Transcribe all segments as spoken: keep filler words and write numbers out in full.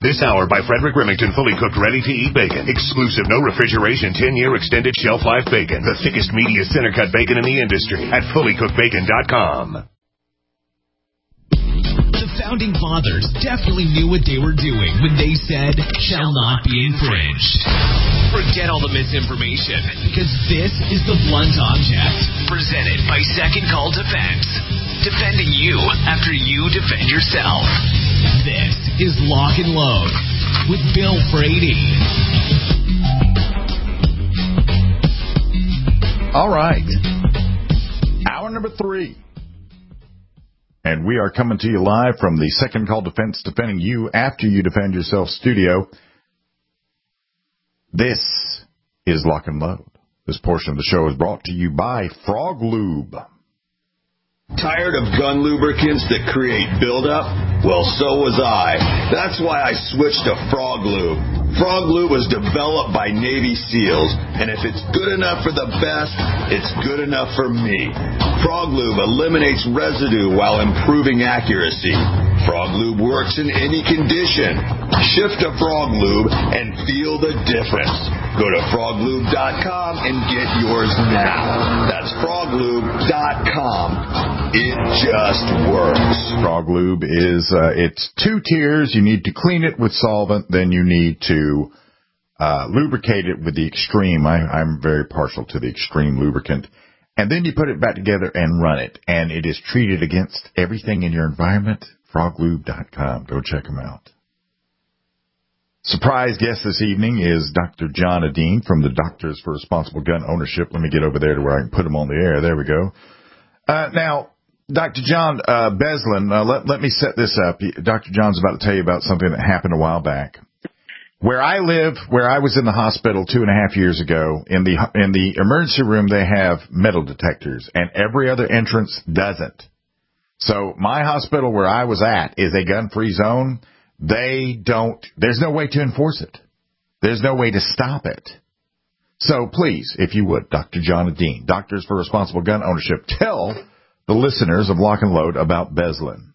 This hour by Frederick Remington, fully cooked, ready-to-eat bacon. Exclusive, no refrigeration, ten-year extended shelf life bacon. The thickest, meatiest center-cut bacon in the industry at fully cooked bacon dot com. The Founding Fathers definitely knew what they were doing when they said, shall not be infringed. Forget all the misinformation, because this is The Blunt Object, presented by Second Call Defense. Defending you after you defend yourself. This is Lock and Load with Bill Frady. All right. Hour number three. And we are coming to you live from the Second Call Defense, defending you after you defend yourself studio. This is Lock and Load. This portion of the show is brought to you by Frog Lube. Tired of gun lubricants that create buildup? Well, so was I. That's why I switched to Frog Lube. Frog Lube was developed by Navy SEALs, and if it's good enough for the best, it's good enough for me. Frog Lube eliminates residue while improving accuracy. Frog Lube works in any condition. Shift to Frog Lube and feel the difference. Go to frog lube dot com and get yours now. That's frog lube dot com. It just works. Frog Lube is, uh, it's two tiers. You need to clean it with solvent, then you need to uh, lubricate it with the Extreme. I, I'm very partial to the Extreme lubricant. And then you put it back together and run it. And it is treated against everything in your environment. frog lube dot com. Go check them out. Surprise guest this evening is Doctor John Adine from the Doctors for Responsible Gun Ownership. Let me get over there to where I can put him on the air. There we go. Uh, now, Doctor John uh, Beslin, uh, let, let me set this up. Doctor John's about to tell you about something that happened a while back. Where I live, where I was in the hospital two and a half years ago, in the in the emergency room, they have metal detectors, and every other entrance doesn't. So my hospital where I was at is a gun-free zone. They don't, there's no way to enforce it. There's no way to stop it. So please, if you would, Doctor John Adine, Doctors for Responsible Gun Ownership, tell the listeners of Lock and Load about Beslin.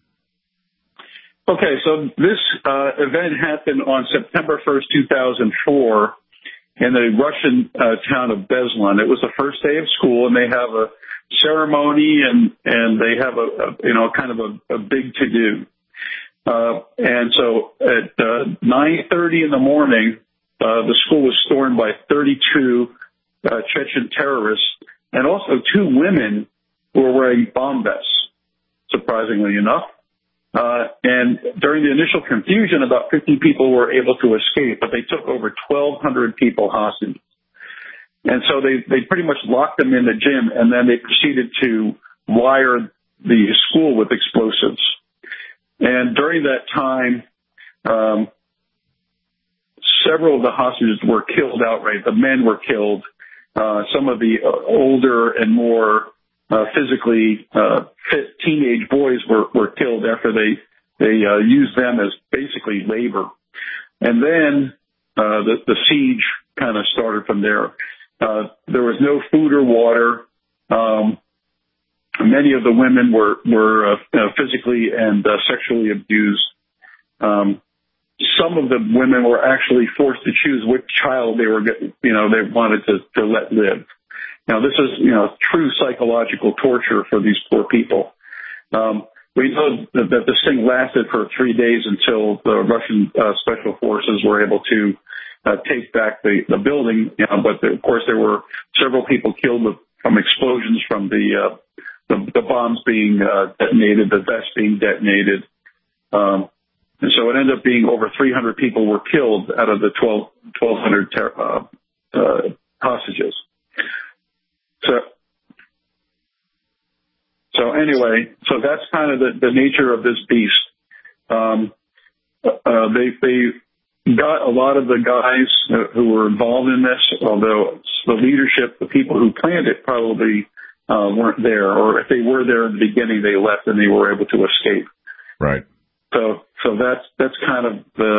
Okay, so this uh, event happened on September first, two thousand four in the Russian uh, town of Beslin. It was the first day of school, and they have a ceremony, and, and they have a, a, you know, kind of a, a big to-do. Uh, and so at uh, nine thirty in the morning, uh, the school was stormed by thirty-two uh, Chechen terrorists and also two women who were wearing bomb vests, surprisingly enough. Uh, and during the initial confusion, about fifty people were able to escape, but they took over twelve hundred people hostage. And so they, they pretty much locked them in the gym, and then they proceeded to wire the school with explosives. And during that time, um, several of the hostages were killed outright. The men were killed. Uh, some of the uh, older and more uh, physically uh, fit teenage boys were, were killed after they they uh, used them as basically labor. And then uh, the, the siege kind of started from there. Uh, there was no food or water. Um, Many of the women were, were uh, physically and uh, sexually abused. Um, some of the women were actually forced to choose which child they were, you know, they wanted to, to let live. Now, this is, you know, true psychological torture for these poor people. Um, we know that, that this thing lasted for three days until the Russian uh, special forces were able to uh, take back the, the building. You know, but there, of course, there were several people killed from explosions from the uh, The, the bombs being uh, detonated, the vests being detonated. Um, and so it ended up being over three hundred people were killed out of the twelve hundred ter- uh, uh, hostages. So, so anyway, so that's kind of the, the nature of this beast. Um, uh, they, they got a lot of the guys who were involved in this, although the leadership, the people who planned it probably Uh, weren't there, or if they were there in the beginning, they left and they were able to escape. Right. So, so that's that's kind of the,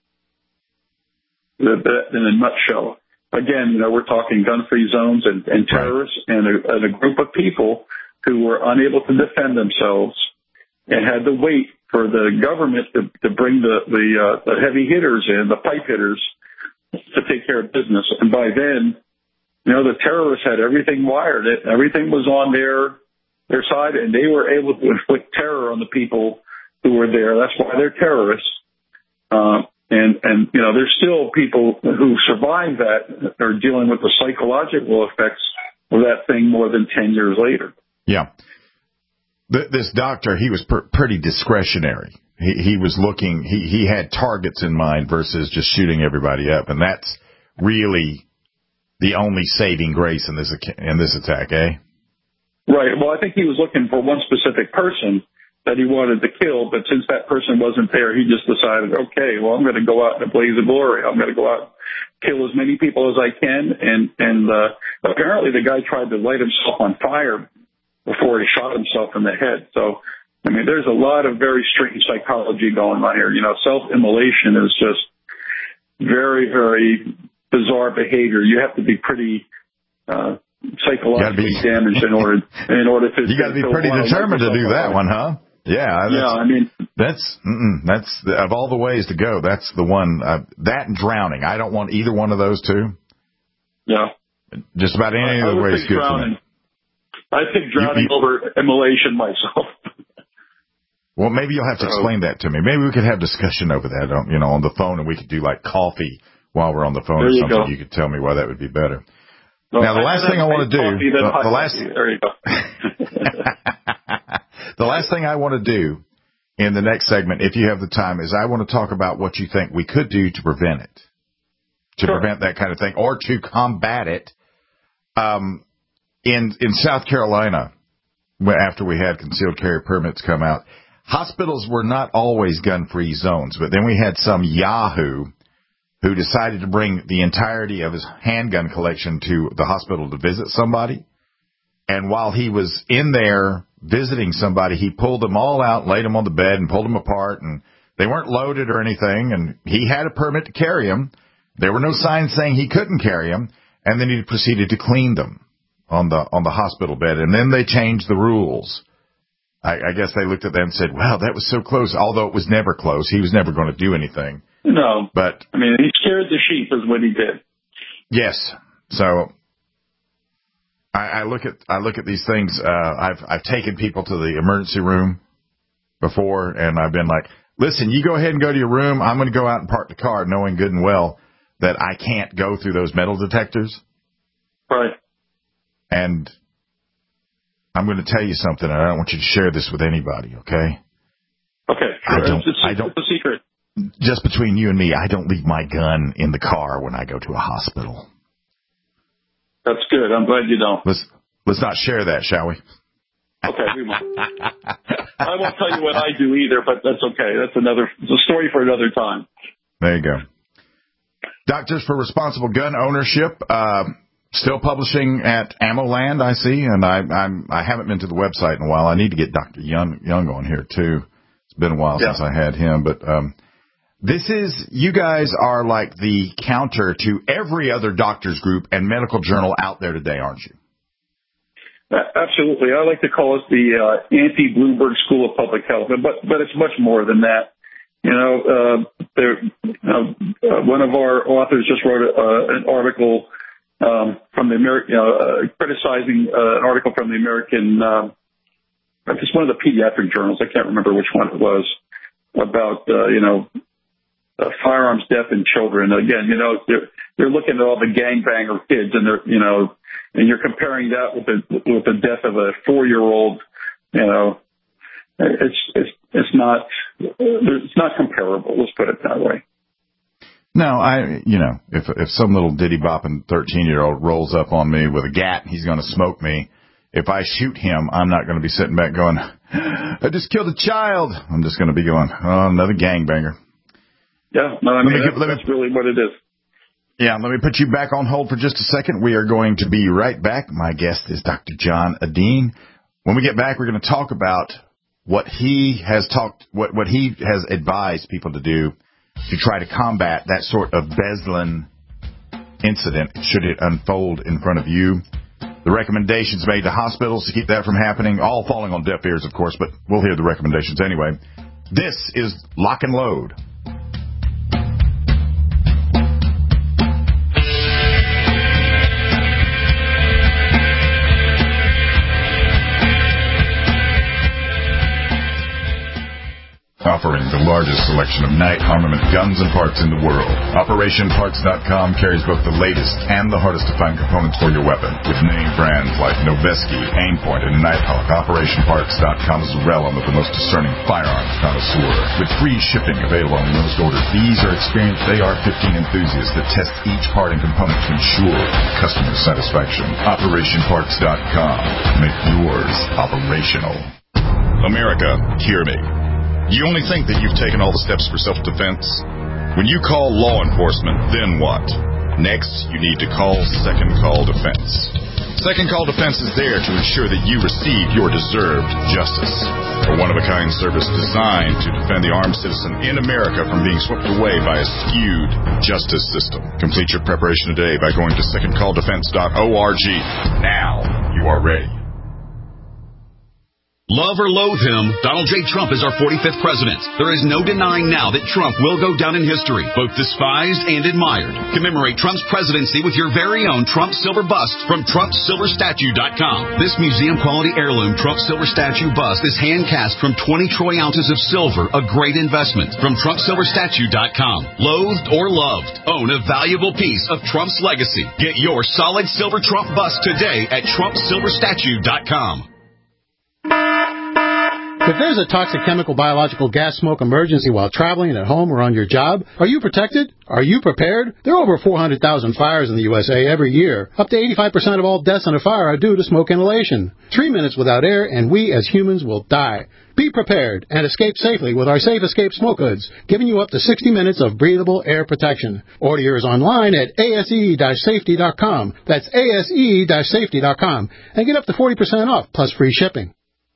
the, the in a nutshell. Again, you know, we're talking gun-free zones and, and terrorists, right. and, a, and a group of people who were unable to defend themselves and had to wait for the government to, to bring the the, uh, the heavy hitters in, the pipe hitters, to take care of business. And by then, you know, the terrorists had everything wired. It everything was on their their side, and they were able to inflict terror on the people who were there. That's why they're terrorists. Uh, and and you know, there's still people who survive that are dealing with the psychological effects of that thing more than ten years later. Yeah. This doctor, he was pr- pretty discretionary. He, he was looking, he, he had targets in mind versus just shooting everybody up. And that's really the only saving grace in this, in this attack, eh? Right. Well, I think he was looking for one specific person that he wanted to kill. But since that person wasn't there, he just decided, okay, well, I'm going to go out in a blaze of glory. I'm going to go out and kill as many people as I can. And, and, uh, apparently the guy tried to light himself on fire before he shot himself in the head. So, I mean, there's a lot of very strange psychology going on here. You know, self-immolation is just very, very bizarre behavior. You have to be pretty uh, psychologically be, damaged in order in order to. You got to be pretty determined to do that one, huh? Yeah. Yeah. I mean, that's mm-mm, that's the, of all the ways to go. That's the one. Uh, that and drowning. I don't want either one of those two. Yeah. Just about any of the ways good for me. I think drowning you, you, over immolation myself. Well, maybe you'll have to explain that to me. Maybe we could have discussion over that, on, you know, on the phone, and we could do like coffee while we're on the phone or something. You, you could tell me why that would be better. Well, now, the last thing I want to do, the, the last, there you go. The last thing I want to do in the next segment, if you have the time, is I want to talk about what you think we could do to prevent it, to sure. prevent that kind of thing, or to combat it. Um. In in South Carolina, after we had concealed carry permits come out, hospitals were not always gun-free zones, but then we had some yahoo who decided to bring the entirety of his handgun collection to the hospital to visit somebody. And while he was in there visiting somebody, he pulled them all out, laid them on the bed, and pulled them apart. And they weren't loaded or anything, and he had a permit to carry them. There were no signs saying he couldn't carry them, and then he proceeded to clean them on the on the hospital bed, and then they changed the rules. I, I guess they looked at that and said, wow, that was so close, although it was never close. He was never going to do anything. No. But I mean, he scared the sheep is what he did. Yes. So I, I look at I look at these things. Uh, I've I've taken people to the emergency room before, and I've been like, listen, you go ahead and go to your room. I'm going to go out and park the car, knowing good and well that I can't go through those metal detectors. Right. And I'm going to tell you something, and I don't want you to share this with anybody, okay? Okay, sure. I don't, it's, I don't, it's a secret. Just between you and me, I don't leave my gun in the car when I go to a hospital. That's good. I'm glad you don't. Let's, let's not share that, shall we? Okay, we won't. I won't tell you what I do either, but that's okay. That's another, it's a story for another time. There you go. Doctors for Responsible Gun Ownership, uh, still publishing at AmmoLand, I see, and I I'm, I haven't been to the website in a while. I need to get Doctor Young, Young on here, too. It's been a while yeah. since I had him. But um, this is, you guys are like the counter to every other doctor's group and medical journal out there today, aren't you? Absolutely. I like to call it the uh, anti-Bloomberg School of Public Health, but but it's much more than that. You know, uh, there, uh, uh, one of our authors just wrote a, uh, an article Um, from the American, uh, criticizing uh, an article from the American, um, it's one of the pediatric journals. I can't remember which one it was, about uh, you know uh, firearms death in children. Again, you know they're they're looking at all the gangbanger kids, and they're you know, and you're comparing that with the with the death of a four year old. You know, it's it's it's not it's not comparable. Let's put it that way. No, I, you know, if if some little diddy bopping thirteen-year-old rolls up on me with a gat and he's going to smoke me, if I shoot him, I'm not going to be sitting back going, I just killed a child. I'm just going to be going, oh, another gangbanger. Yeah, no, I mean, that's, get, that's me, really what it is. Yeah, let me put you back on hold for just a second. We are going to be right back. My guest is Doctor John Adine. When we get back, we're going to talk about what he has talked, what, what he has advised people to do to try to combat that sort of Beslan incident should it unfold in front of you. The recommendations made to hospitals to keep that from happening, all falling on deaf ears, of course, but we'll hear the recommendations anyway. This is Lock and Load. Offering the largest selection of night armament guns and parts in the world. Operation Parts dot com carries both the latest and the hardest to find components for your weapon. With name brands like Noveske, Aimpoint, and Nighthawk, Operation Parts dot com is the realm of the most discerning firearms connoisseur. With free shipping available on most orders, these are experienced A R fifteen enthusiasts that test each part and component to ensure customer satisfaction. Operation Parts dot com. Make yours operational. America, hear me. You only think that you've taken all the steps for self-defense? When you call law enforcement, then what? Next, you need to call Second Call Defense. Second Call Defense is there to ensure that you receive your deserved justice. A one-of-a-kind service designed to defend the armed citizen in America from being swept away by a skewed justice system. Complete your preparation today by going to second call defense dot org. Now you are ready. Love or loathe him, Donald J. Trump is our forty-fifth president. There is no denying now that Trump will go down in history, both despised and admired. Commemorate Trump's presidency with your very own Trump Silver Bust from Trump Silver Statue dot com. This museum-quality heirloom Trump Silver Statue bust is hand-cast from twenty troy ounces of silver, a great investment from Trump Silver Statue dot com. Loathed or loved, own a valuable piece of Trump's legacy. Get your solid silver Trump bust today at Trump Silver Statue dot com. If there's a toxic chemical, biological, gas, smoke emergency while traveling at home or on your job, are you protected? Are you prepared? There are over four hundred thousand fires in the U S A every year. Up to eighty-five percent of all deaths in a fire are due to smoke inhalation. Three minutes without air and we as humans will die. Be prepared and escape safely with our Safe Escape Smoke Hoods, giving you up to sixty minutes of breathable air protection. Order yours online at A S E safety dot com. That's A S E safety dot com. And get up to forty percent off plus free shipping.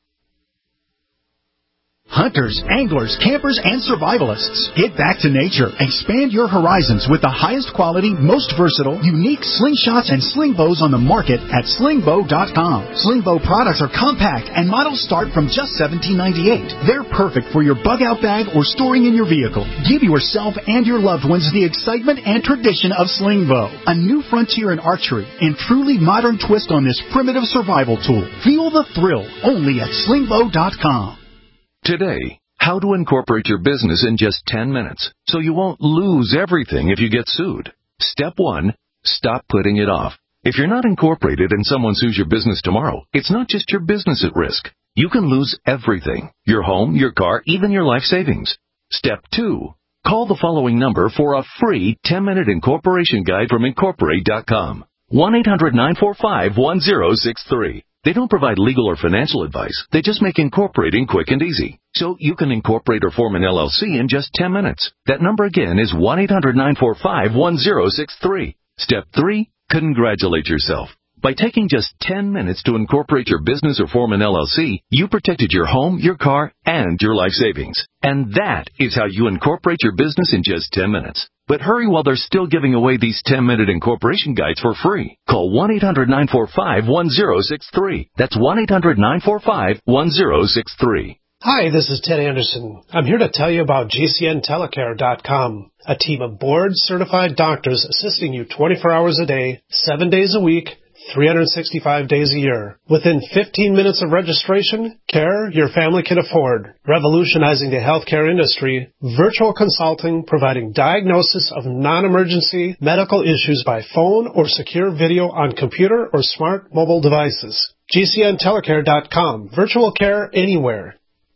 Hunters, anglers, campers, and survivalists. Get back to nature. Expand your horizons with the highest quality, most versatile, unique slingshots and sling bows on the market at sling bow dot com. Sling bow products are compact and models start from just seventeen ninety-eight. They're perfect for your bug-out bag or storing in your vehicle. Give yourself and your loved ones the excitement and tradition of sling bow. A new frontier in archery and truly modern twist on this primitive survival tool. Feel the thrill only at sling bow dot com. Today, how to incorporate your business in just ten minutes so you won't lose everything if you get sued. Step one, stop putting it off. If you're not incorporated and someone sues your business tomorrow, it's not just your business at risk. You can lose everything, your home, your car, even your life savings. Step two, call the following number for a free ten-minute incorporation guide from incorporate dot com. one eight hundred nine four five one zero six three. They don't provide legal or financial advice. They just make incorporating quick and easy. So you can incorporate or form an L L C in just ten minutes. That number again is one eight hundred nine four five one zero six three. Step three, congratulate yourself. By taking just ten minutes to incorporate your business or form an L L C, you protected your home, your car, and your life savings. And that is how you incorporate your business in just ten minutes. But hurry while they're still giving away these ten-minute incorporation guides for free. Call one eight hundred nine four five one zero six three. That's one eight hundred nine four five one zero six three. Hi, this is Ted Anderson. I'm here to tell you about G C N telecare dot com, a team of board-certified doctors assisting you twenty-four hours a day, seven days a week, three hundred sixty-five days a year. Within fifteen minutes of registration, care your family can afford. Revolutionizing the healthcare industry, virtual consulting providing diagnosis of non-emergency medical issues by phone or secure video on computer or smart mobile devices. G C N telecare dot com. Virtual care anywhere.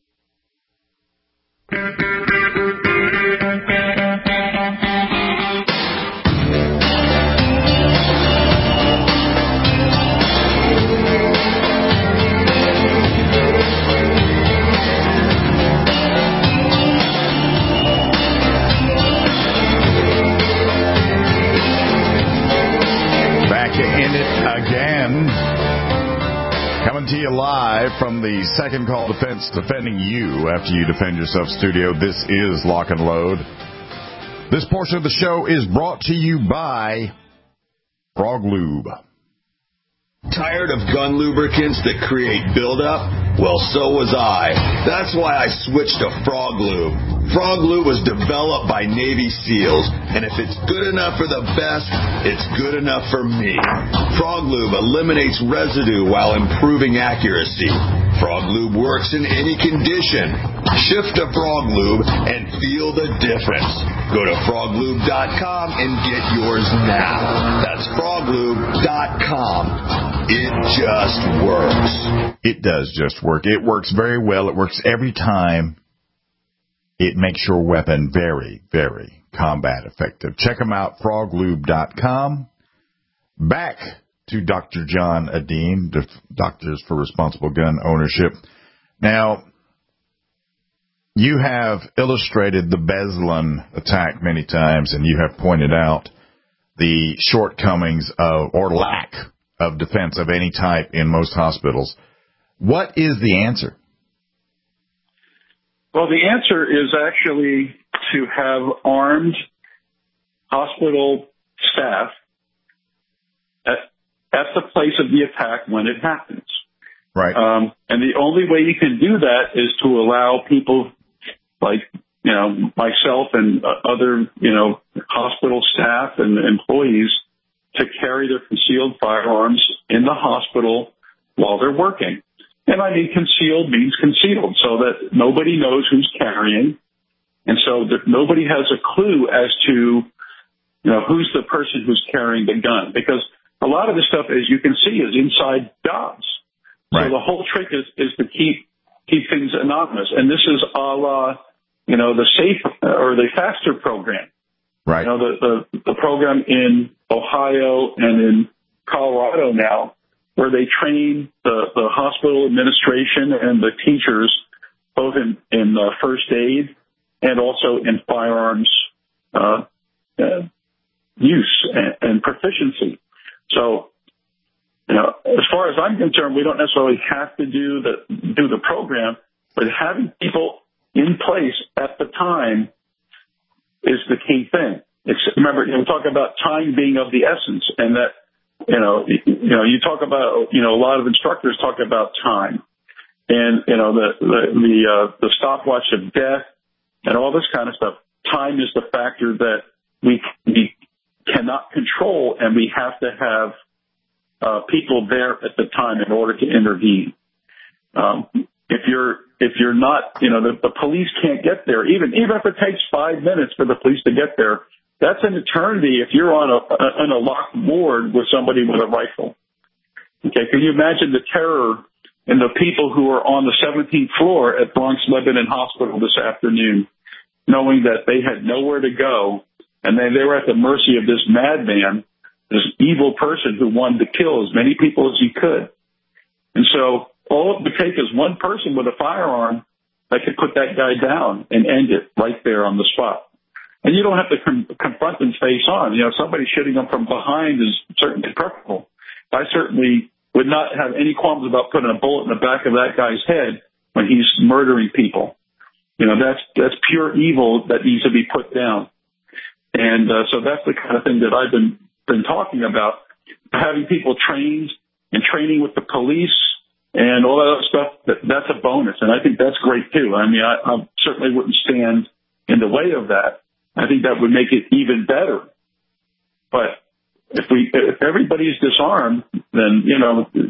In it again. Coming to you live from the Second Call Defense, defending you after you defend yourself studio. This is Lock and Load. This portion of the show is brought to you by Frog Lube. Tired of gun lubricants that create buildup? Well, so was I. That's why I switched to Frog Lube. Frog Lube was developed by Navy SEALs, and if it's good enough for the best, it's good enough for me. Frog Lube eliminates residue while improving accuracy. Frog Lube works in any condition. Shift to Frog Lube and feel the difference. Go to frog lube dot com and get yours now. That's frog lube dot com. It just works. It does just work. It works very well. It works every time. It makes your weapon very, very combat effective. Check them out, frog lube dot com. Back to Doctor John Adine, the Doctors for Responsible Gun Ownership. Now, you have illustrated the Beslan attack many times, and you have pointed out the shortcomings of, or lack of defense of any type in most hospitals. What is the answer? Well, the answer is actually to have armed hospital staff at, at the place of the attack when it happens. Right. Um, and the only way you can do that is to allow people like, you know, myself and uh, other, you know, hospital staff and employees to carry their concealed firearms in the hospital while they're working. And I mean, concealed means concealed, so that nobody knows who's carrying, and so that nobody has a clue as to, you know, who's the person who's carrying the gun. Because a lot of this stuff, as you can see, is inside jobs. Right. So the whole trick is, is to keep keep things anonymous. And this is a la, you know, the SAFE or the FASTER program. Right. You know, the, the, the program in Ohio and in Colorado now, where they train the, the hospital administration and the teachers both in, in uh, first aid and also in firearms uh, uh, use and, and proficiency. So, you know, as far as I'm concerned, we don't necessarily have to do the do the program, but having people in place at the time is the key thing. It's, remember, you know, we talk about time being of the essence, and that, you know, you know, you talk about, you know, a lot of instructors talk about time, and you know, the the the, uh, the stopwatch of death and all this kind of stuff. Time is the factor that we we cannot control, and we have to have uh, people there at the time in order to intervene. Um, if you're if you're not, you know, the, the police can't get there, even even if it takes five minutes for the police to get there. That's an eternity if you're on a, on a locked ward with somebody with a rifle. Okay, can you imagine the terror and the people who are on the seventeenth floor at Bronx Lebanon Hospital this afternoon, knowing that they had nowhere to go, and then they were at the mercy of this madman, this evil person who wanted to kill as many people as he could. And so all it would take is one person with a firearm that could put that guy down and end it right there on the spot. And you don't have to com- confront them face on. You know, somebody shooting them from behind is certainly preferable. I certainly would not have any qualms about putting a bullet in the back of that guy's head when he's murdering people. You know, that's that's pure evil that needs to be put down. And uh, so that's the kind of thing that I've been been talking about, having people trained and training with the police and all that other stuff. That, that's a bonus, and I think that's great too. I mean, I, I certainly wouldn't stand in the way of that. I think that would make it even better. But if we, if everybody's disarmed, then, you know, you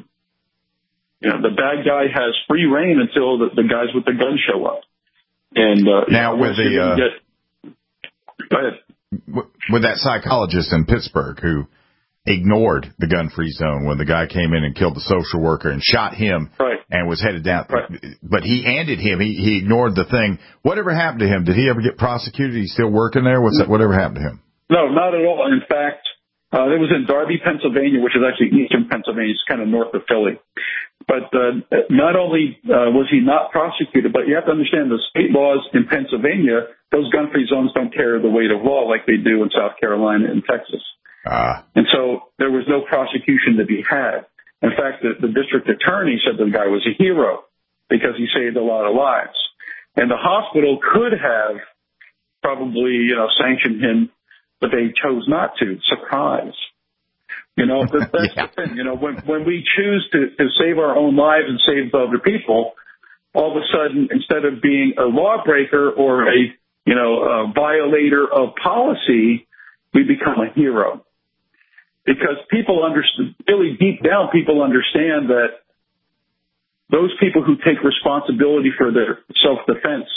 know, the bad guy has free reign until the, the guys with the gun show up. And, uh, now with the, uh, get, go ahead. With that psychologist in Pittsburgh who ignored the gun-free zone when the guy came in and killed the social worker and shot him, right, and was headed down. Right. But he ended him. He, he ignored the thing. Whatever happened to him? Did he ever get prosecuted? He's still working there? What's that? Whatever happened to him? No, not at all. In fact, uh, it was in Darby, Pennsylvania, which is actually eastern Pennsylvania. It's kind of north of Philly. But uh, not only uh, was he not prosecuted, but you have to understand the state laws in Pennsylvania, those gun-free zones don't carry the weight of law like they do in South Carolina and Texas. Uh, and so there was no prosecution to be had. In fact, the, the district attorney said the guy was a hero because he saved a lot of lives. And the hospital could have probably, you know, sanctioned him, but they chose not to. Surprise. You know, that, that's yeah. the thing. You know, when when we choose to, to save our own lives and save other people, all of a sudden, instead of being a lawbreaker or a, you know, a violator of policy, we become a hero. Because people understand, really deep down, people understand that those people who take responsibility for their self-defense,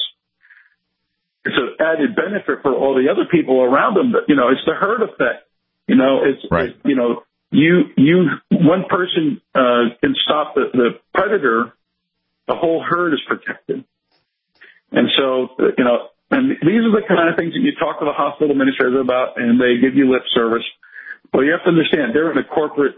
it's an added benefit for all the other people around them. But, you know, it's the herd effect. You know, it's, right. it, you know, you, you, one person, uh, can stop the, the predator, the whole herd is protected. And so, you know, and these are the kind of things that you talk to the hospital administrator about, and they give you lip service. Well, you have to understand, they're in a corporate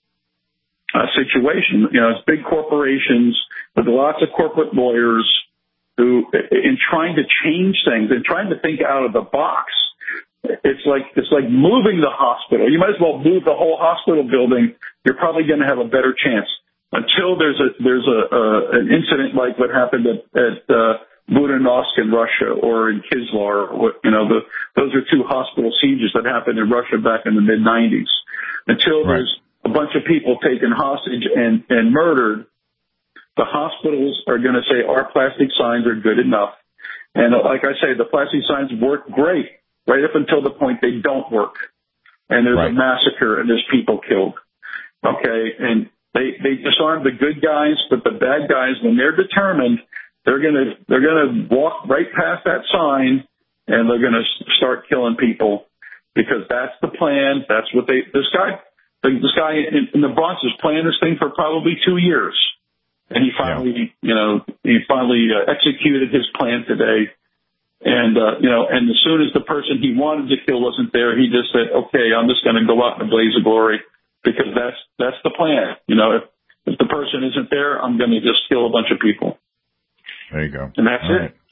uh, situation. You know, it's big corporations with lots of corporate lawyers who, in trying to change things and trying to think out of the box, it's like it's like moving the hospital. You might as well move the whole hospital building. You're probably going to have a better chance until there's a there's a uh, an incident like what happened at, at uh, Budanovsk in Russia or in Kislar. Or, you know, the, those are two hospital sieges that happened in Russia back in the mid nineties. Until right. there's a bunch of people taken hostage and, and murdered, the hospitals are going to say our plastic signs are good enough. And like I say, the plastic signs work great right up until the point they don't work. And there's right. a massacre and there's people killed. Okay. And they, they disarm the good guys, but the bad guys, when they're determined, they're going to, they're going to walk right past that sign and they're going to start killing people because that's the plan. That's what they, this guy, this guy in, in the Bronx is planning this thing for probably two years. And he finally, yeah. you know, he finally uh, executed his plan today. And, uh, you know, and as soon as the person he wanted to kill wasn't there, he just said, okay, I'm just going to go out in a blaze of glory because that's, that's the plan. You know, if, if the person isn't there, I'm going to just kill a bunch of people. There you go. And that's All it. Right.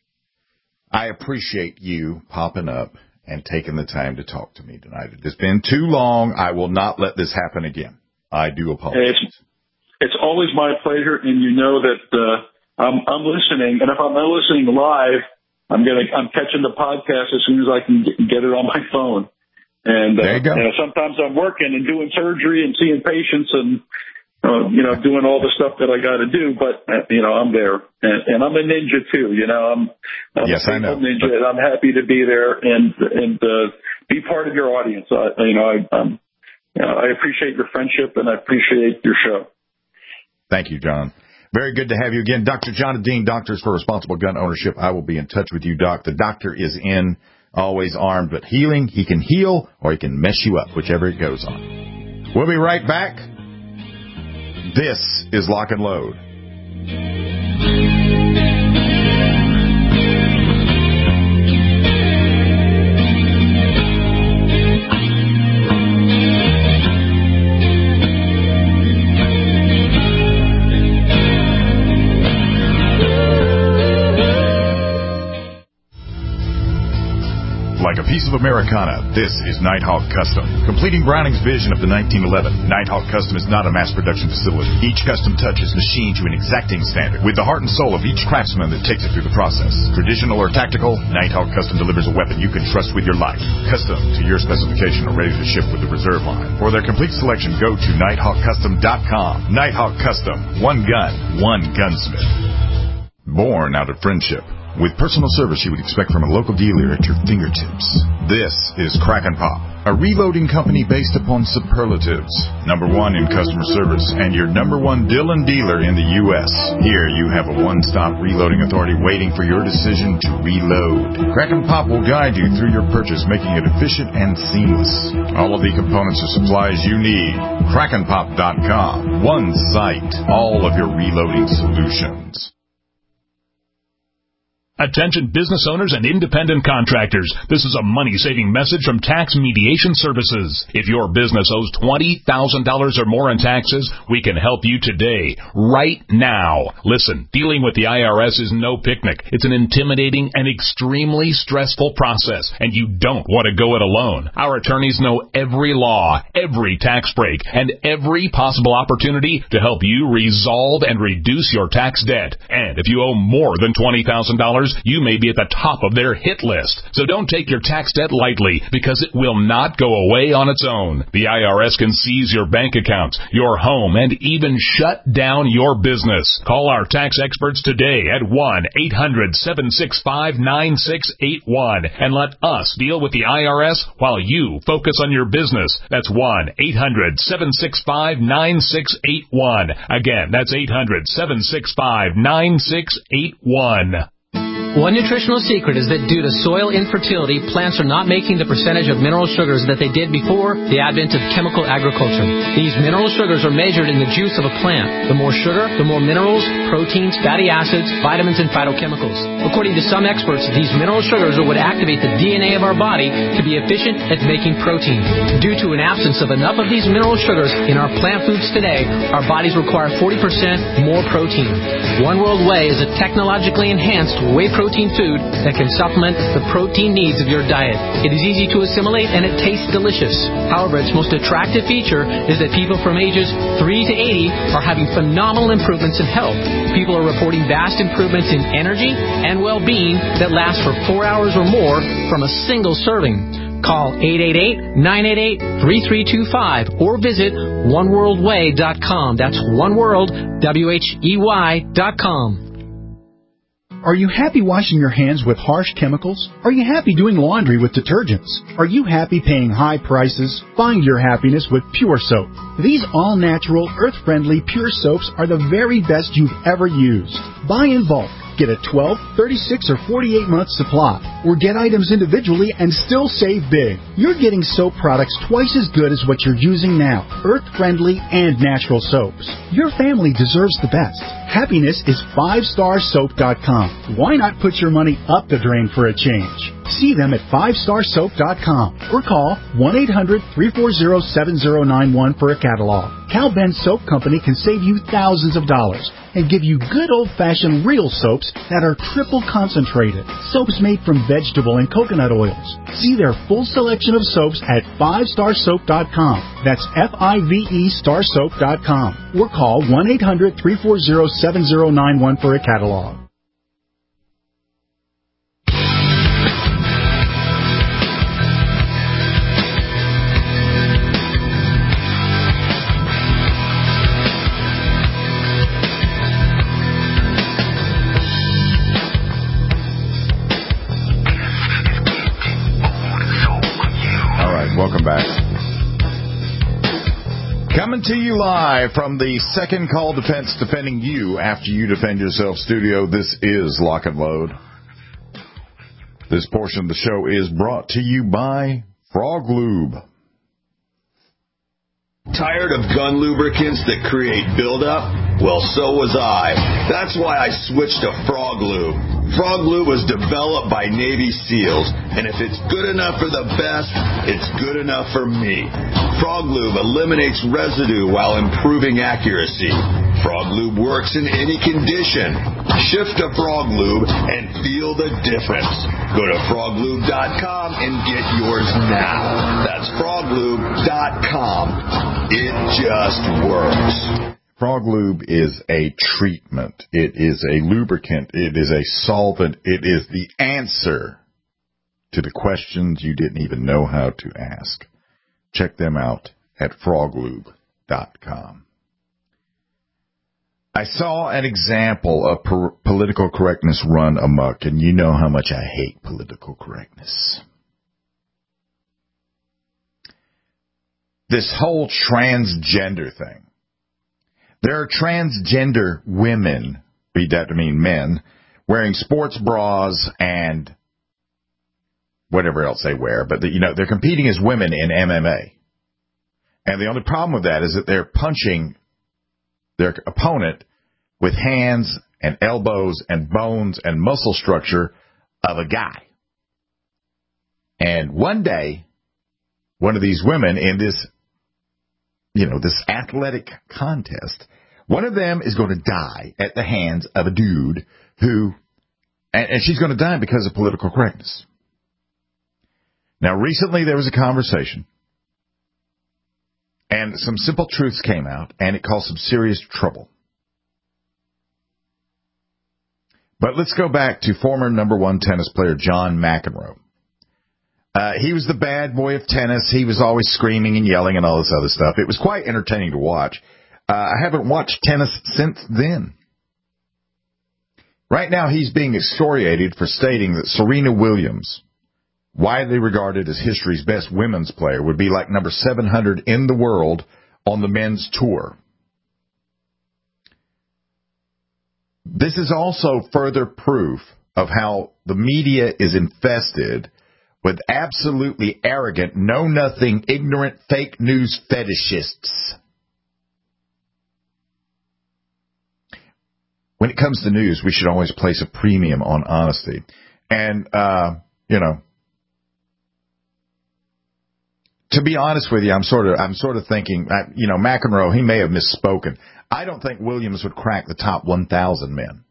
I appreciate you popping up and taking the time to talk to me tonight. It's been too long. I will not let this happen again. I do apologize. It's, it's always my pleasure, and you know that uh, I'm, I'm listening. And if I'm not listening live, I'm gonna I'm catching the podcast as soon as I can get, get it on my phone. And uh, there you go. You know, sometimes I'm working and doing surgery and seeing patients and uh, you know doing all the stuff that I got to do. But uh, you know I'm there, and, and I'm a ninja too. You know I'm, I'm yes, a I know. ninja, and I'm happy to be there and and uh, be part of your audience. I, you know I um, you know, I appreciate your friendship and I appreciate your show. Thank you, John. Very good to have you again. Doctor John Dean, Doctors for Responsible Gun Ownership. I will be in touch with you, Doc. The doctor is in, always armed, but healing. He can heal or he can mess you up, whichever it goes on. We'll be right back. This is Lock and Load. Like a piece of Americana, this is Nighthawk Custom. Completing Browning's vision of the nineteen eleven, Nighthawk Custom is not a mass production facility. Each custom touch is machined to an exacting standard with the heart and soul of each craftsman that takes it through the process. Traditional or tactical, Nighthawk Custom delivers a weapon you can trust with your life. Custom to your specification or ready to ship with the reserve line. For their complete selection, go to nighthawk custom dot com. Nighthawk Custom. One gun, one gunsmith. Born out of friendship. With personal service you would expect from a local dealer at your fingertips. This is Crack and Pop, a reloading company based upon superlatives. Number one in customer service and your number one Dillon dealer in the U S Here you have a one-stop reloading authority waiting for your decision to reload. Crack and Pop will guide you through your purchase, making it efficient and seamless. All of the components and supplies you need. crack and pop dot com. One site. All of your reloading solutions. Attention business owners and independent contractors. This is a money-saving message from Tax Mediation Services. If your business owes twenty thousand dollars or more in taxes, we can help you today, right now. Listen, dealing with the I R S is no picnic. It's an intimidating and extremely stressful process, and you don't want to go it alone. Our attorneys know every law, every tax break, and every possible opportunity to help you resolve and reduce your tax debt. And if you owe more than twenty thousand dollars, customers, you may be at the top of their hit list. So don't take your tax debt lightly, because it will not go away on its own. The I R S can seize your bank accounts, your home, and even shut down your business. Call our tax experts today at one eight hundred seven six five nine six eight one and let us deal with the I R S while you focus on your business. That's one eight hundred seven six five nine six eight one. Again, that's eight hundred seven six five nine six eight one. One nutritional secret is that due to soil infertility, plants are not making the percentage of mineral sugars that they did before the advent of chemical agriculture. These mineral sugars are measured in the juice of a plant. The more sugar, the more minerals, proteins, fatty acids, vitamins, and phytochemicals. According to some experts, these mineral sugars are what activate the D N A of our body to be efficient at making protein. Due to an absence of enough of these mineral sugars in our plant foods today, our bodies require forty percent more protein. One World Whey is a technologically enhanced whey protein protein food that can supplement the protein needs of your diet. It is easy to assimilate and it tastes delicious. However, its most attractive feature is that people from ages three to eighty are having phenomenal improvements in health. People are reporting vast improvements in energy and well-being that last for four hours or more from a single serving. Call eight eight eight, nine eight eight, three three two five or visit one world way dot com. That's oneworld, W H E Y dot com. Are you happy washing your hands with harsh chemicals? Are you happy doing laundry with detergents? Are you happy paying high prices? Find your happiness with Pure Soap. These all-natural, earth-friendly Pure Soaps are the very best you've ever used. Buy in bulk. Get a twelve, thirty-six, or forty-eight month supply, or get items individually and still save big. You're getting soap products twice as good as what you're using now, earth-friendly and natural soaps. Your family deserves the best. Happiness is five star soap dot com. Why not put your money up the drain for a change? See them at five star soap dot com or call one eight hundred, three four zero, seven zero nine one for a catalog. Cal Ben Soap Company can save you thousands of dollars and give you good old-fashioned real soaps that are triple concentrated. Soaps made from vegetable and coconut oils. See their full selection of soaps at five star soap dot com. That's F I V E star soap dot com. Or call one eight hundred, three four zero, seven zero nine one for a catalog. Welcome back. Coming to you live from the Second Call Defense, defending you after you defend yourself studio. This is Lock and Load. This portion of the show is brought to you by Frog Lube. Tired of gun lubricants that create buildup? Well, so was I. That's why I switched to Frog Lube. Frog Lube was developed by Navy SEALs, and if it's good enough for the best, it's good enough for me. Frog Lube eliminates residue while improving accuracy. Frog Lube works in any condition. Shift to Frog Lube and feel the difference. Go to frog lube dot com and get yours now. That's frog lube dot com. It just works. Frog Lube is a treatment. It is a lubricant. It is a solvent. It is the answer to the questions you didn't even know how to ask. Check them out at frog lube dot com. I saw an example of per- political correctness run amok, and you know how much I hate political correctness. This whole transgender thing. There are transgender women, read that to mean men, wearing sports bras and whatever else they wear, but the, you know, they're competing as women in M M A. And the only problem with that is that they're punching their opponent with hands and elbows and bones and muscle structure of a guy. And one day, one of these women in this, you know, this athletic contest, one of them is going to die at the hands of a dude who, and, and she's going to die because of political correctness. Now, recently there was a conversation, and some simple truths came out, and it caused some serious trouble. But let's go back to former number one tennis player John McEnroe. Uh, he was the bad boy of tennis. He was always screaming and yelling and all this other stuff. It was quite entertaining to watch. Uh, I haven't watched tennis since then. Right now, he's being excoriated for stating that Serena Williams, widely regarded as history's best women's player, would be like number seven hundred in the world on the men's tour. This is also further proof of how the media is infested with absolutely arrogant, know-nothing, ignorant, fake news fetishists. When it comes to news, we should always place a premium on honesty. And, uh, you know, to be honest with you, I'm sort of, I'm sort of thinking, you know, McEnroe, he may have misspoken. I don't think Williams would crack the top one thousand men.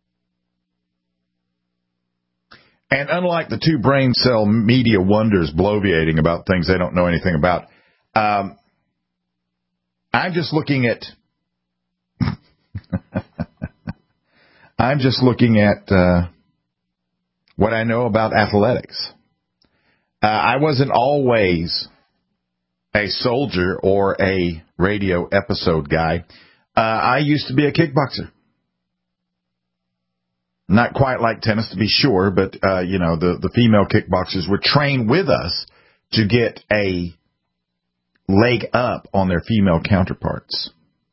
And unlike the two brain cell media wonders bloviating about things they don't know anything about, um, I'm just looking at, I'm just looking at uh, what I know about athletics. Uh, I wasn't always a soldier or a radio episode guy. Uh, I used to be a kickboxer. Not quite like tennis, to be sure, but, uh, you know, the, the female kickboxers were trained with us to get a leg up on their female counterparts.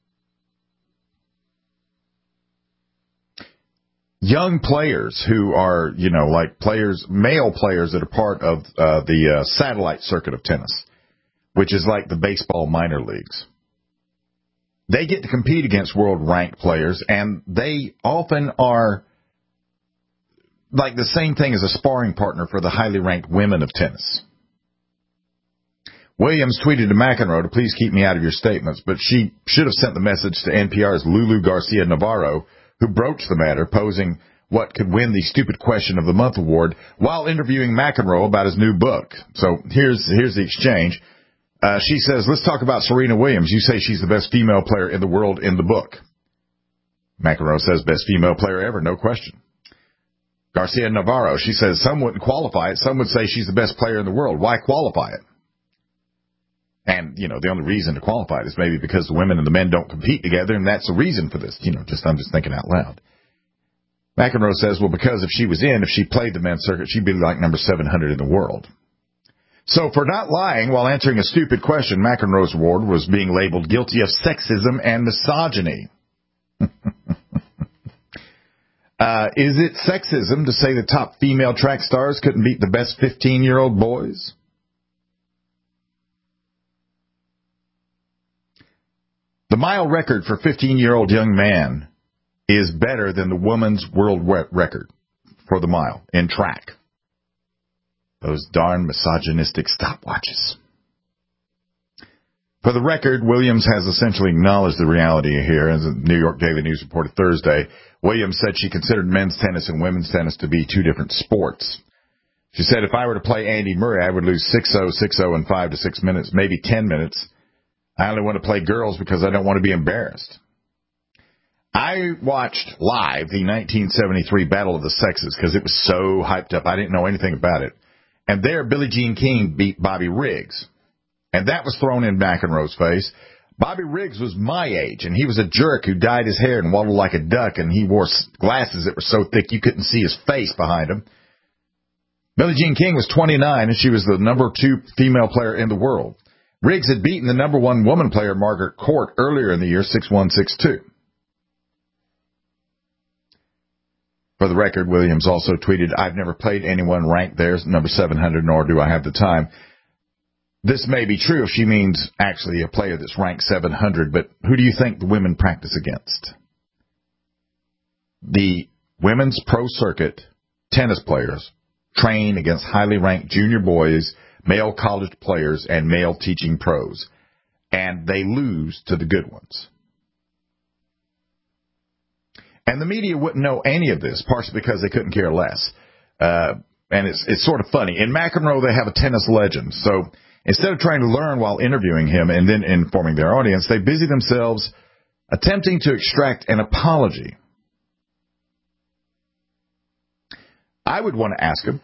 Young players who are, you know, like players, male players that are part of uh, the uh, satellite circuit of tennis, which is like the baseball minor leagues. They get to compete against world-ranked players, and they often are like the same thing as a sparring partner for the highly ranked women of tennis. Williams tweeted to McEnroe to please keep me out of your statements, but she should have sent the message to N P R's Lulu Garcia Navarro, who broached the matter, posing what could win the Stupid Question of the Month award while interviewing McEnroe about his new book. So here's here's the exchange. Uh, she says, let's talk about Serena Williams. You say she's the best female player in the world in the book. McEnroe says best female player ever, no question. Garcia Navarro, she says some wouldn't qualify it. Some would say she's the best player in the world. Why qualify it? And, you know, the only reason to qualify it is maybe because the women and the men don't compete together, and that's the reason for this. You know, just I'm just thinking out loud. McEnroe says, well, because if she was in, if she played the men's circuit, she'd be like number seven hundred in the world. So for not lying while answering a stupid question, McEnroe's award was being labeled guilty of sexism and misogyny. uh, is it sexism to say the top female track stars couldn't beat the best fifteen-year-old boys? The mile record for fifteen-year-old young man is better than the woman's world record for the mile in track. Those darn misogynistic stopwatches. For the record, Williams has essentially acknowledged the reality here. As the New York Daily News reported Thursday, Williams said she considered men's tennis and women's tennis to be two different sports. She said, if I were to play Andy Murray, I would lose six oh, six oh in five to six minutes, maybe ten minutes. I only want to play girls because I don't want to be embarrassed. I watched live the nineteen seventy-three Battle of the Sexes because it was so hyped up. I didn't know anything about it. And there, Billie Jean King beat Bobby Riggs. And that was thrown in McEnroe's face. Bobby Riggs was my age, and he was a jerk who dyed his hair and waddled like a duck, and he wore glasses that were so thick you couldn't see his face behind him. Billie Jean King was twenty-nine, and she was the number two female player in the world. Riggs had beaten the number one woman player, Margaret Court, earlier in the year, six one, six two. For the record, Williams also tweeted, I've never played anyone ranked there, number seven hundred, nor do I have the time. This may be true if she means actually a player that's ranked seven hundred, but who do you think the women practice against? The women's pro circuit tennis players train against highly ranked junior boys, male college players, and male teaching pros, and they lose to the good ones. And the media wouldn't know any of this, partially because they couldn't care less. Uh, and it's it's sort of funny. In McEnroe, they have a tennis legend. So instead of trying to learn while interviewing him and then informing their audience, they busy themselves attempting to extract an apology. I would want to ask him.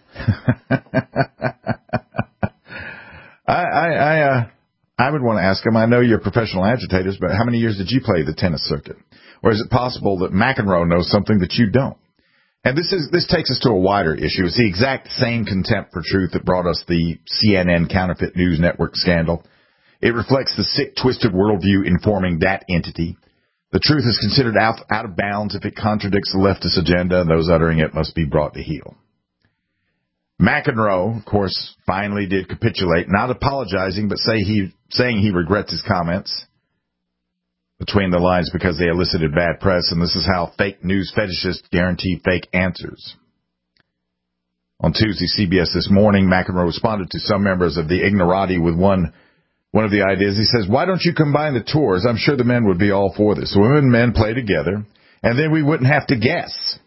I, I, I, uh, I would want to ask him, I know you're professional agitators, but how many years did you play the tennis circuit? Or is it possible that McEnroe knows something that you don't? And this is this takes us to a wider issue. It's the exact same contempt for truth that brought us the C N N counterfeit news network scandal. It reflects the sick, twisted worldview informing that entity. The truth is considered out, out of bounds if it contradicts the leftist agenda, and those uttering it must be brought to heel. McEnroe, of course, finally did capitulate, not apologizing, but say he saying he regrets his comments between the lines because they elicited bad press, and this is how fake news fetishists guarantee fake answers. On Tuesday, C B S This Morning, McEnroe responded to some members of the ignorati with one one of the ideas. He says, why don't you combine the tours? I'm sure the men would be all for this. Women and men play together, and then we wouldn't have to guess.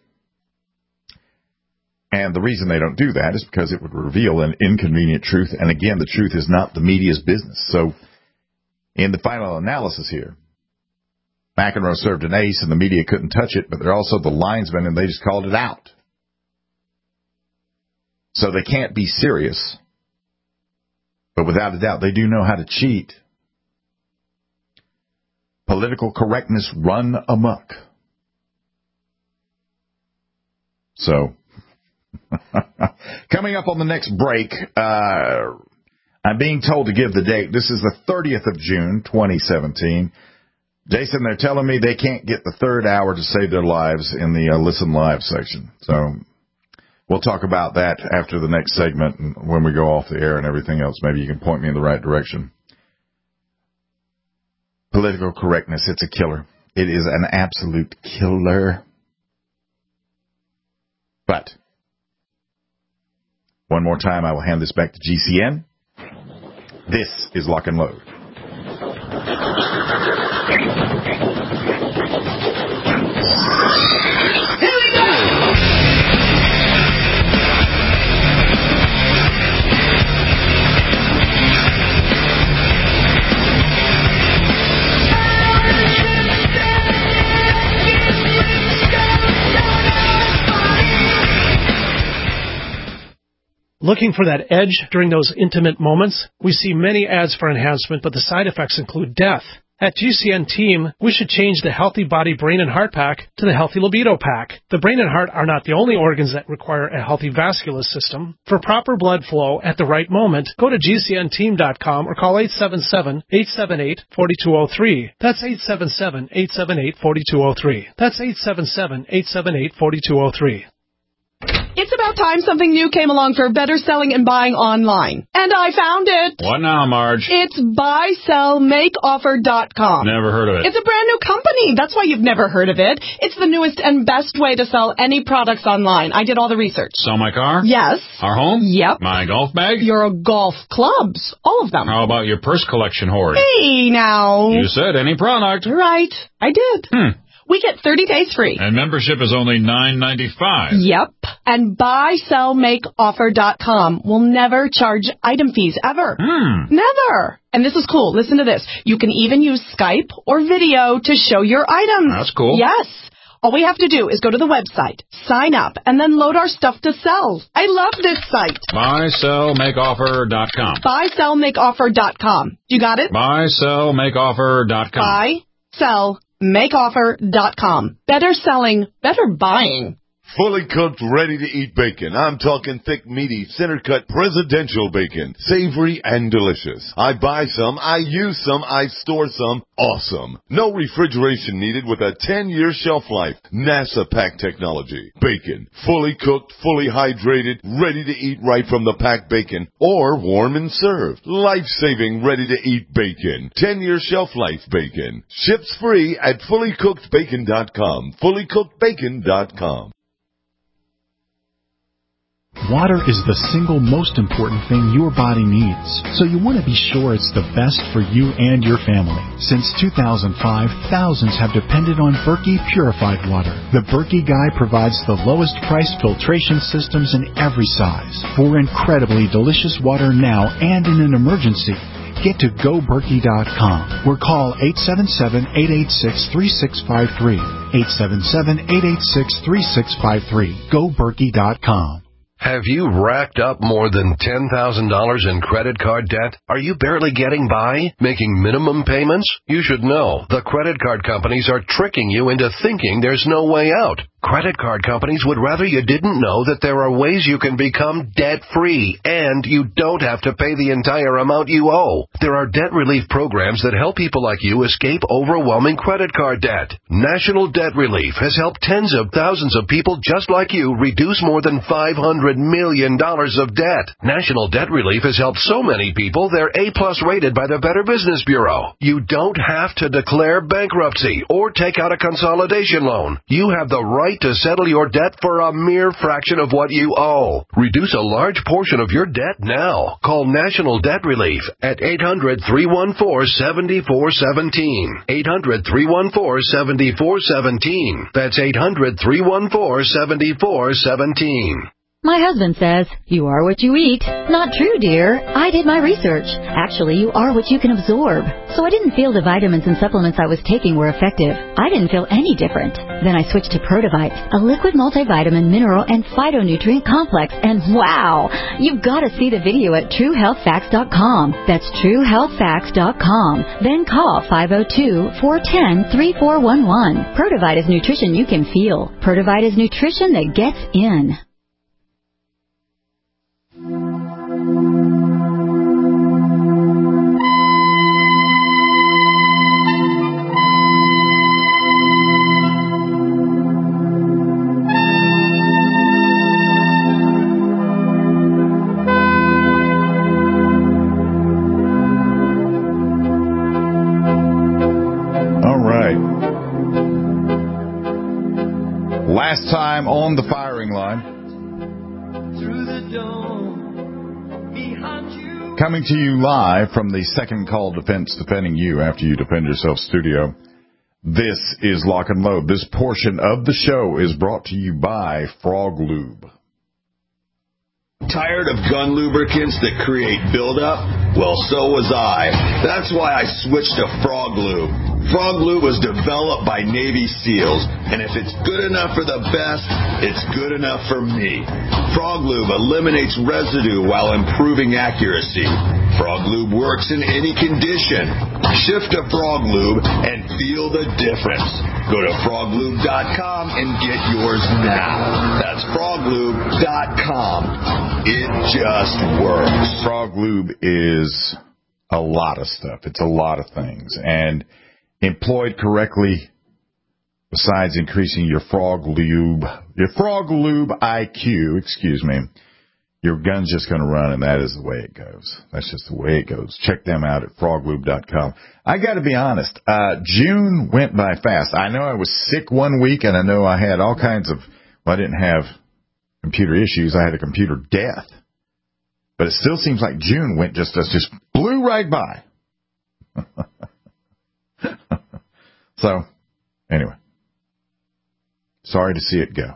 And the reason they don't do that is because it would reveal an inconvenient truth, and again, the truth is not the media's business. So in the final analysis here, McEnroe served an ace, and the media couldn't touch it, but they're also the linesmen, and they just called it out. So they can't be serious, but without a doubt, they do know how to cheat. Political correctness run amok. So, coming up on the next break, uh, I'm being told to give the date. This is the thirtieth of June, twenty seventeen. Jason, they're telling me they can't get the third hour to save their lives in the uh, Listen Live section. So we'll talk about that after the next segment and when we go off the air and everything else. Maybe you can point me in the right direction. Political correctness, it's a killer. It is an absolute killer. But one more time, I will hand this back to G C N. This is Lock and Load. Looking for that edge during those intimate moments? We see many ads for enhancement, but the side effects include death. At G C N Team, we should change the Healthy Body Brain and Heart Pack to the Healthy Libido Pack. The brain and heart are not the only organs that require a healthy vascular system. For proper blood flow at the right moment, go to G C N team dot com or call eight seven seven, eight seven eight, four two zero three. That's eight seven seven, eight seven eight, four two zero three. That's eight seven seven, eight seven eight, four two zero three. It's about time something new came along for better selling and buying online. And I found it. What now, Marge? It's buy sell make offer dot com. Never heard of it. It's a brand new company. That's why you've never heard of it. It's the newest and best way to sell any products online. I did all the research. Sell my car? Yes. Our home? Yep. My golf bag? Your golf clubs. All of them. How about your purse collection hoard? Hey, now. You said any product. Right. I did. Hmm. We get thirty days free. And membership is only nine ninety-five. Yep. And buy sell make offer dot com will never charge item fees, ever. Hmm. Never. And this is cool. Listen to this. You can even use Skype or video to show your items. That's cool. Yes. All we have to do is go to the website, sign up, and then load our stuff to sell. I love this site. buy sell make offer dot com. buy sell make offer dot com. You got it? buy sell make offer dot com. buy sell make offer dot com. Better selling, better buying. Fully cooked, ready-to-eat bacon. I'm talking thick, meaty, center-cut presidential bacon. Savory and delicious. I buy some, I use some, I store some. Awesome. No refrigeration needed with a ten-year shelf life. NASA pack technology. Bacon. Fully cooked, fully hydrated, ready to eat right from the packed bacon. Or warm and served. Life-saving, ready-to-eat bacon. ten-year shelf life bacon. Ships free at fully cooked bacon dot com. fully cooked bacon dot com. Water is the single most important thing your body needs, so you want to be sure it's the best for you and your family. Since two thousand five, thousands have depended on Berkey purified water. The Berkey Guy provides the lowest price filtration systems in every size for incredibly delicious water now and in an emergency. Get to go berkey dot com or call eight seven seven, eight eight six, three six five three. eight seven seven, eight eight six, three six five three. go berkey dot com. Have you racked up more than ten thousand dollars in credit card debt? Are you barely getting by, making minimum payments? You should know the credit card companies are tricking you into thinking there's no way out. Credit card companies would rather you didn't know that there are ways you can become debt-free and you don't have to pay the entire amount you owe. There are debt relief programs that help people like you escape overwhelming credit card debt. National Debt Relief has helped tens of thousands of people just like you reduce more than five hundred million dollars of debt. National Debt Relief has helped so many people they're A-plus rated by the Better Business Bureau. You don't have to declare bankruptcy or take out a consolidation loan. You have the right to settle your debt for a mere fraction of what you owe. Reduce a large portion of your debt now. Call National Debt Relief at eight hundred, three one four, seven four one seven. eight hundred, three one four, seven four one seven. That's eight hundred, three one four, seven four one seven. My husband says, you are what you eat. Not true, dear. I did my research. Actually, you are what you can absorb. So I didn't feel the vitamins and supplements I was taking were effective. I didn't feel any different. Then I switched to Protovite, a liquid multivitamin, mineral, and phytonutrient complex. And wow, you've got to see the video at true health facts dot com. That's true health facts dot com. Then call five oh two, four one oh, three four one one. Protovite is nutrition you can feel. Protovite is nutrition that gets in. Last time on the firing line. Coming to you live from the Second Call Defense Defending You After You Defend Yourself studio. This is Lock and Load. This portion of the show is brought to you by Frog Lube. Tired of gun lubricants that create buildup? Well, so was I. That's why I switched to Frog Lube. Frog Lube was developed by Navy SEALs, and if it's good enough for the best, it's good enough for me. Frog Lube eliminates residue while improving accuracy. Frog Lube works in any condition. Shift to Frog Lube and feel the difference. Go to frog lube dot com and get yours now. That's frog lube dot com. It just works. Frog Lube is a lot of stuff. It's a lot of things. And employed correctly, besides increasing your Frog Lube, your Frog Lube I Q, excuse me, your gun's just going to run, and that is the way it goes. That's just the way it goes. Check them out at frog lube dot com. I got to be honest, uh, June went by fast. I know I was sick one week, and I know I had all kinds of, well, I didn't have computer issues. I had a computer death. But it still seems like June went just, just blew right by. So, anyway. Sorry to see it go.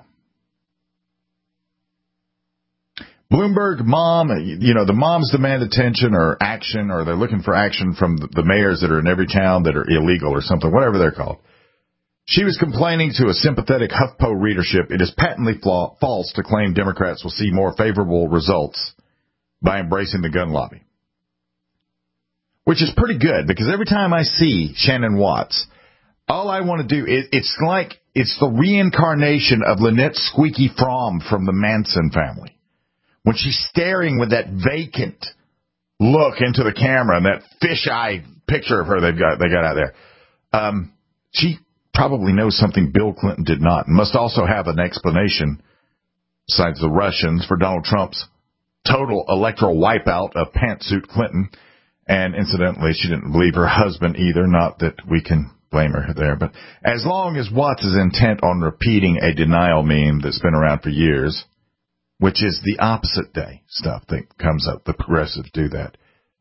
Bloomberg mom, you know, the moms demand attention or action, or they're looking for action from the, the mayors that are in every town that are illegal or something, whatever they're called. She was complaining to a sympathetic HuffPo readership, it is patently flaw, false to claim Democrats will see more favorable results by embracing the gun lobby. Which is pretty good, because every time I see Shannon Watts, all I want to do, is, it's like it's the reincarnation of Lynette Squeaky Fromm from the Manson family. When she's staring with that vacant look into the camera and that fisheye picture of her they've got they got out there, um, she probably knows something Bill Clinton did not, and must also have an explanation, besides the Russians, for Donald Trump's total electoral wipeout of pantsuit Clinton. And incidentally, she didn't believe her husband either, not that we can blame her there. But as long as Watts is intent on repeating a denial meme that's been around for years, which is the opposite day stuff that comes up, the progressives do that.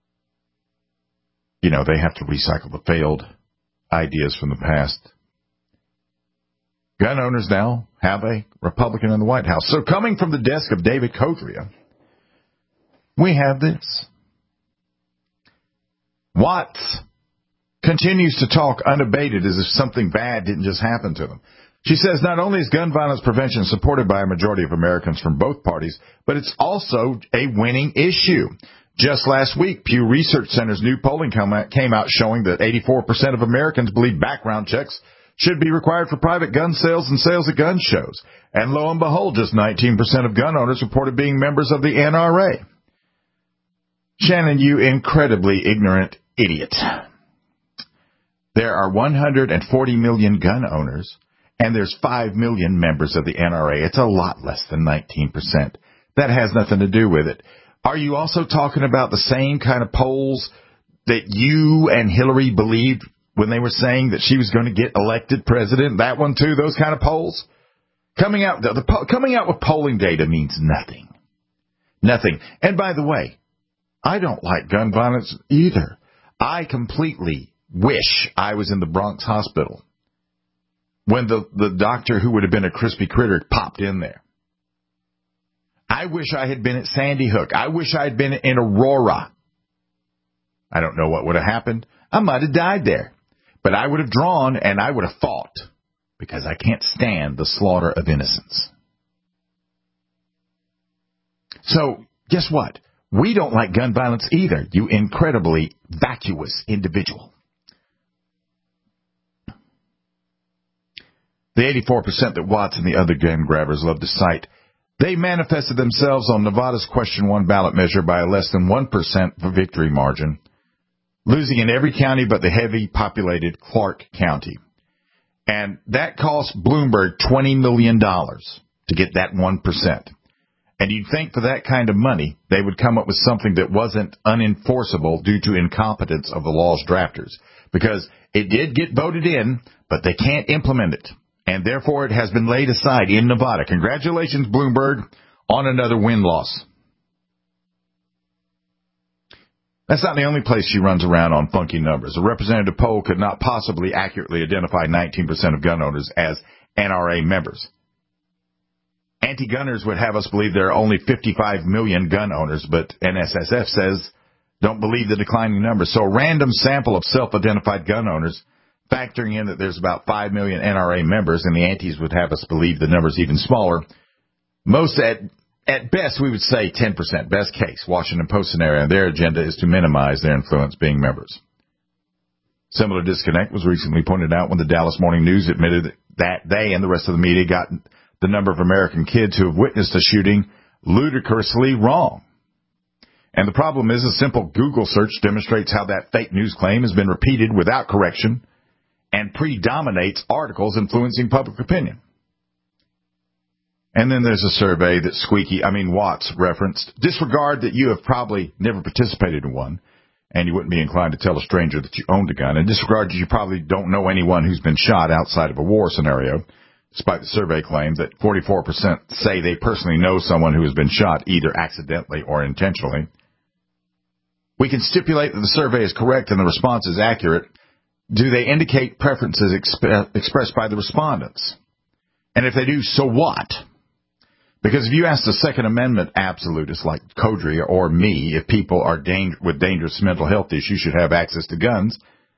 You know, they have to recycle the failed ideas from the past. Gun owners now have a Republican in the White House. So coming from the desk of David Codrea, we have this. Watts continues to talk unabated as if something bad didn't just happen to them. She says not only is gun violence prevention supported by a majority of Americans from both parties, but it's also a winning issue. Just last week, Pew Research Center's new polling came out showing that eighty-four percent of Americans believe background checks should be required for private gun sales and sales at gun shows. And lo and behold, just nineteen percent of gun owners reported being members of the N R A. Shannon, you incredibly ignorant idiot. There are one hundred forty million gun owners, and there's five million members of the N R A. It's a lot less than nineteen percent. That has nothing to do with it. Are you also talking about the same kind of polls that you and Hillary believed when they were saying that she was going to get elected president? That one too, those kind of polls? Coming out, the, the, coming out with polling data means nothing. Nothing. And by the way, I don't like gun violence either. I completely wish I was in the Bronx hospital when the, the doctor who would have been a crispy critter popped in there. I wish I had been at Sandy Hook. I wish I had been in Aurora. I don't know what would have happened. I might have died there. But I would have drawn and I would have fought because I can't stand the slaughter of innocents. So, guess what? We don't like gun violence either, you incredibly vacuous individual. The eighty-four percent that Watts and the other gun grabbers love to cite, they manifested themselves on Nevada's Question one ballot measure by a less than one percent victory margin, losing in every county but the heavy populated Clark County. And that cost Bloomberg twenty million dollars to get that one percent. And you'd think for that kind of money, they would come up with something that wasn't unenforceable due to incompetence of the law's drafters. Because it did get voted in, but they can't implement it. And therefore it has been laid aside in Nevada. Congratulations, Bloomberg, on another win-loss. That's not the only place she runs around on funky numbers. A representative poll could not possibly accurately identify nineteen percent of gun owners as N R A members. Anti-gunners would have us believe there are only fifty-five million gun owners, but N S S F says don't believe the declining numbers. So a random sample of self-identified gun owners, factoring in that there's about five million N R A members, and the antis would have us believe the number's even smaller. Most at At best, we would say ten percent. Best case, Washington Post scenario. Their agenda is to minimize their influence being members. Similar disconnect was recently pointed out when the Dallas Morning News admitted that they and the rest of the media got the number of American kids who have witnessed a shooting ludicrously wrong. And the problem is a simple Google search demonstrates how that fake news claim has been repeated without correction and predominates articles influencing public opinion. And then there's a survey that Squeaky, I mean Watts, referenced. Disregard that you have probably never participated in one, and you wouldn't be inclined to tell a stranger that you owned a gun. And disregard that you probably don't know anyone who's been shot outside of a war scenario, despite the survey claims that forty-four percent say they personally know someone who has been shot either accidentally or intentionally. We can stipulate that the survey is correct and the response is accurate. Do they indicate preferences exp- expressed by the respondents? And if they do, so what? Because if you ask the Second Amendment absolutists like Codry or me if people are dang- with dangerous mental health issues should have access to guns,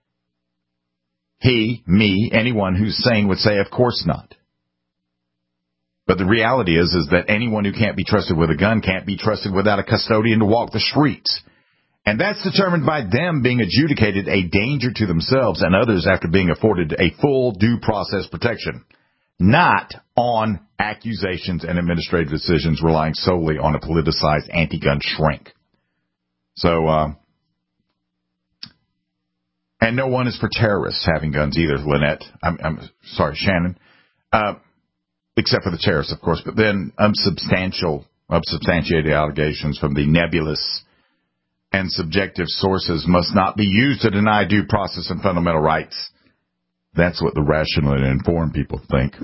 he, me, anyone who's sane would say, of course not. But the reality is, is that anyone who can't be trusted with a gun can't be trusted without a custodian to walk the streets. And that's determined by them being adjudicated a danger to themselves and others after being afforded a full due process protection, not on accusations and administrative decisions relying solely on a politicized anti-gun shrink. So, uh, and no one is for terrorists having guns either, Lynette. I'm, I'm sorry, Shannon. Uh, except for the terrorists, of course. But then unsubstantial, unsubstantiated allegations from the nebulous and subjective sources must not be used to deny due process and fundamental rights. That's what the rational and informed people think.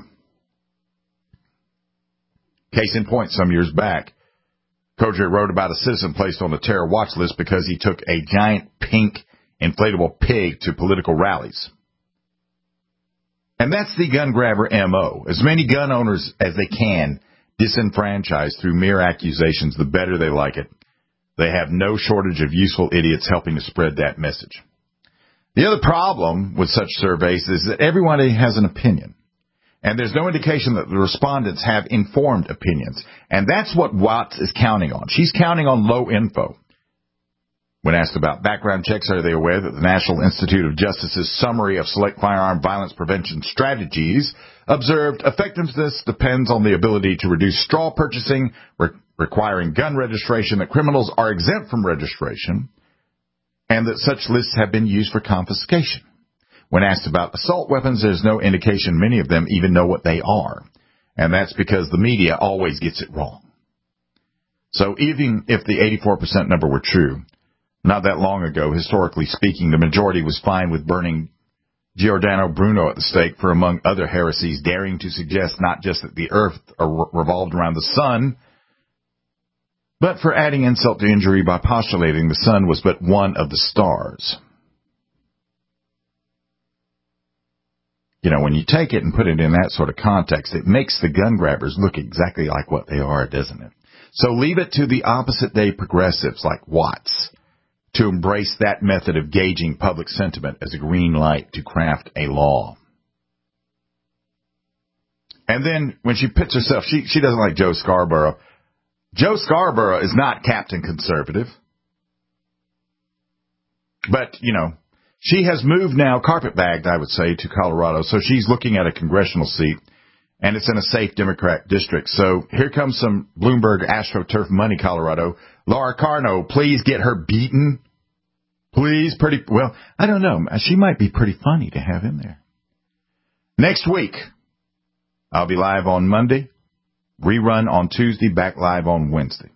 Case in point, some years back, Kojak wrote about a citizen placed on the terror watch list because he took a giant pink inflatable pig to political rallies. And that's the gun grabber M O. As many gun owners as they can disenfranchise through mere accusations, the better they like it. They have no shortage of useful idiots helping to spread that message. The other problem with such surveys is that everybody has an opinion. And there's no indication that the respondents have informed opinions. And that's what Watts is counting on. She's counting on low info. When asked about background checks, are they aware that the National Institute of Justice's summary of select firearm violence prevention strategies observed effectiveness depends on the ability to reduce straw purchasing, re- requiring gun registration, that criminals are exempt from registration, and that such lists have been used for confiscation. When asked about assault weapons, there's no indication many of them even know what they are. And that's because the media always gets it wrong. So even if the eighty-four percent number were true, not that long ago, historically speaking, the majority was fine with burning Giordano Bruno at the stake for, among other heresies, daring to suggest not just that the earth revolved around the sun, but for adding insult to injury by postulating the sun was but one of the stars. You know, when you take it and put it in that sort of context, it makes the gun grabbers look exactly like what they are, doesn't it? So leave it to the opposite-day progressives like Watts to embrace that method of gauging public sentiment as a green light to craft a law. And then when she pits herself, she, she doesn't like Joe Scarborough. Joe Scarborough is not Captain Conservative. But, you know, she has moved now, carpetbagged, I would say, to Colorado. So she's looking at a congressional seat, and it's in a safe Democrat district. So here comes some Bloomberg AstroTurf money, Colorado. Laura Carno, please get her beaten. Please, pretty, well, I don't know. She might be pretty funny to have in there. Next week, I'll be live on Monday, rerun on Tuesday, back live on Wednesday.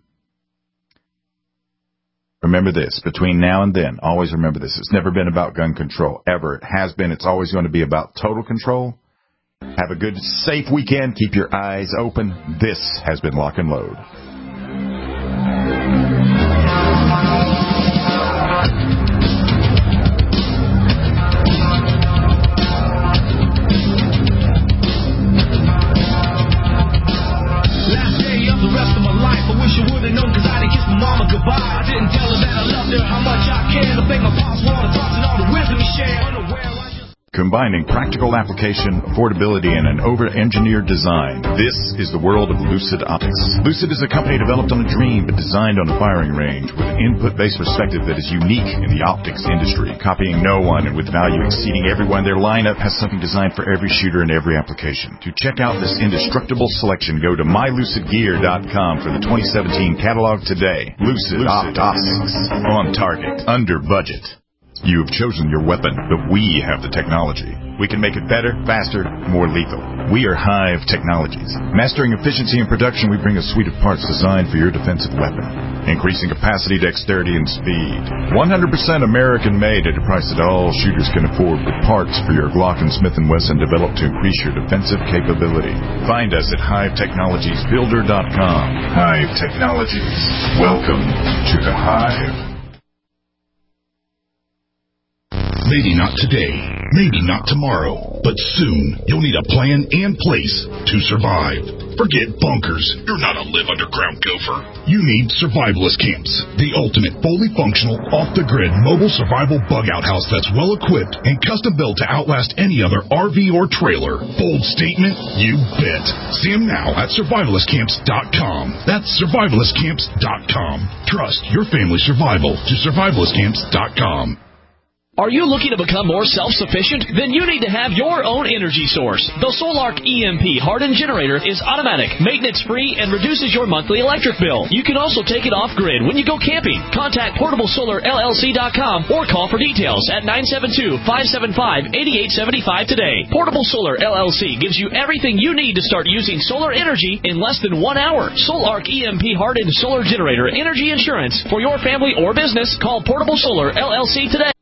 Remember this, between now and then, always remember this. It's never been about gun control, ever. It has been. It's always going to be about total control. Have a good, safe weekend. Keep your eyes open. This has been Lock and Load. Last day of the rest of my life, I wish I would have known, cause I didn't kiss my mama goodbye. I didn't tell her that I loved her, how much I care. To thank my pops for all the thoughts and all the wisdom he shared. Unaware, I just... Combining practical application, affordability, and an over-engineered design, this is the world of Lucid Optics. Lucid is a company developed on a dream but designed on a firing range with an input-based perspective that is unique in the optics industry. Copying no one and with value exceeding everyone, their lineup has something designed for every shooter and every application. To check out this indestructible selection, go to my lucid gear dot com for the twenty seventeen catalog today. Lucid, Lucid Optics. On target. Under budget. You have chosen your weapon, but we have the technology. We can make it better, faster, more lethal. We are Hive Technologies. Mastering efficiency and production, we bring a suite of parts designed for your defensive weapon. Increasing capacity, dexterity, and speed. one hundred percent American-made at a price that all shooters can afford, with parts for your Glock and Smith and Wesson developed to increase your defensive capability. Find us at hive technologies builder dot com. Hive Technologies. Welcome to the Hive. Maybe not today, maybe not tomorrow, but soon you'll need a plan and place to survive. Forget bunkers. You're not a live underground gopher. You need survivalist camps, the ultimate fully functional, off-the-grid mobile survival bug-out house that's well-equipped and custom-built to outlast any other R V or trailer. Bold statement? You bet. See them now at survivalist camps dot com. That's survivalist camps dot com. Trust your family's survival to survivalist camps dot com. Are you looking to become more self-sufficient? Then you need to have your own energy source. The Solark E M P hardened generator is automatic, maintenance-free, and reduces your monthly electric bill. You can also take it off-grid when you go camping. Contact portable solar L L C dot com or call for details at nine seven two, five seven five, eight eight seven five today. Portable Solar L L C gives you everything you need to start using solar energy in less than one hour. Solark E M P hardened solar generator energy insurance for your family or business. Call Portable Solar L L C today.